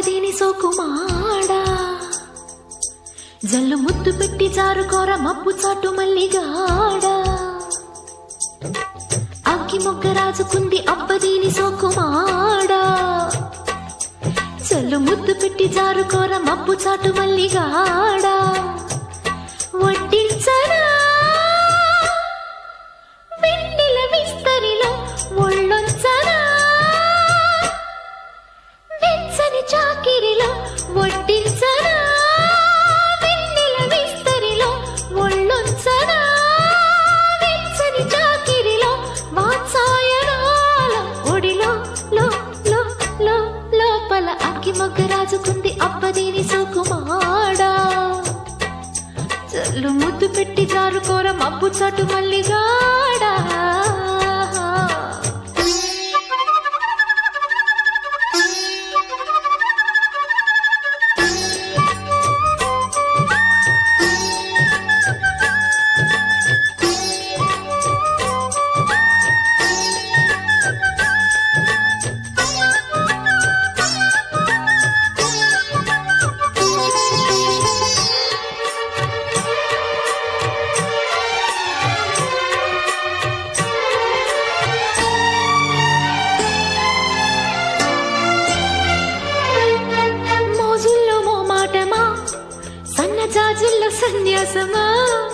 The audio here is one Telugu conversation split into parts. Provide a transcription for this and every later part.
అబ్బదీని సోకుమాడా జల్లు ముద్దు పెట్టి జారుకోర మబ్బు చాటు మల్లిగాడా అగ్గి మొగ్గ రాజుకుంది అబ్బదీని సోకుమాడా జల్లు ముద్దు పెట్టి జారుకోర మబ్బు చాటు మల్లిగాడా వడ్డించరా వెన్నెల విస్తరిలో ఒళ్ళొంచరా వెచ్చని చాకిరిలో వడ్డించరా వెన్నెల విస్తరిలో ఒళ్ళొంచరా వెచ్చని చాకిరిలో వాత్సాయనాల ఒడిలో లో లో లో లోపల అగ్గి మొగ్గ రాజుకుంది అబ్బదీని సోకుమాడా జల్లు ముద్దు పెట్టి జారుకోర మబ్బు చాటు మల్లిగాడా జాజుల్లో సన్యాసమా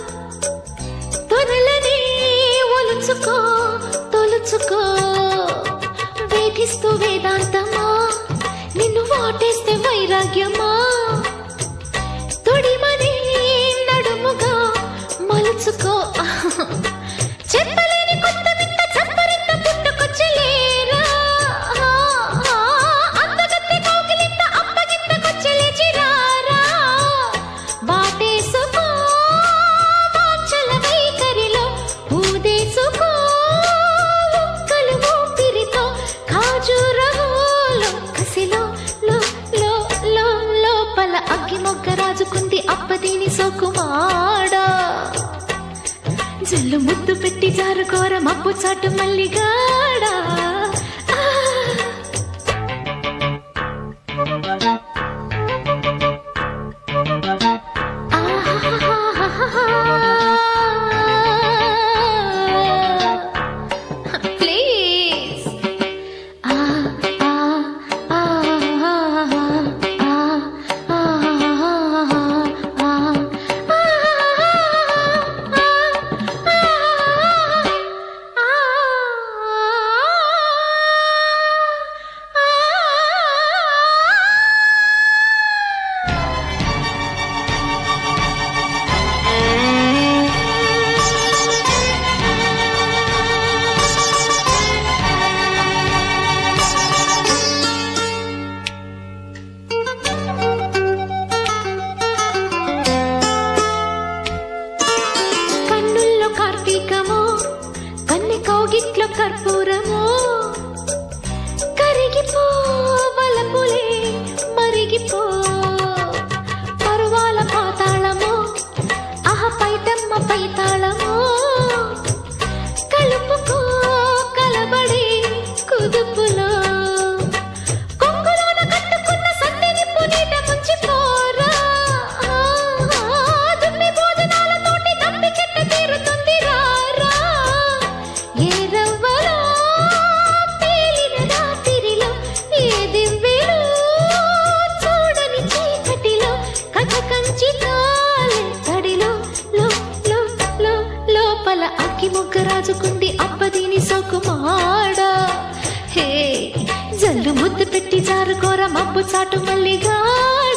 తొనలని ఒలుచుకో తొలుచుకో వేధిస్తూ వేదాంతమా నిన్ను వాటేస్తే వైరాగ్యమా తొడిమని నడుముగా మలుచుకో చెప్పలేని కొత్త వింత చప్పరింత పుట్టుకొచ్చలేరా అందగత్తె కోకిలింత అప్పగింతకొచ్చలేచిరారా వాటేసుకో వాంఛల వైఖరిలో ఊదేసుకో ఉక్కలు ఊపిరితో ఖాజూరహోలో కసిలో లో లో లో లోపల అగ్గి మొగ్గ రాజుకుంది అబ్బదీని సోకుమాడా జల్లు ముద్దు పెట్టి జారుకోర మబ్బు చాటు మల్లిగాడా కార్తీకమో కన్నె కౌగిట్లో కర్పూరమో కరిగిపో వలపులే మరిగిపో పరువాల పాతాళమో అహ పైటమ్మ పైతాళమో కలుపుకో కలబడి కుదుపులో కొంగులోన కట్టుకున్న సన్నెనిప్పు నీట ముంచిపోరా దుమ్మి భోజనాలతోటి దమ్మి చెట్ట తీరుతుంది రారా ఏ రవ్వలో పేలిన రాత్రిలో ఏ దివ్వెలో చూడని చీకటిలో కథ కంచి తాళే తడిలో లో లో లో లోపల అగ్గి మొగ్గ రాజుకుంది అబ్బదీని సోకుమాడా హే జల్లు ముద్దు పెట్టి జారుకోర మబ్బు చాటు మల్లిగా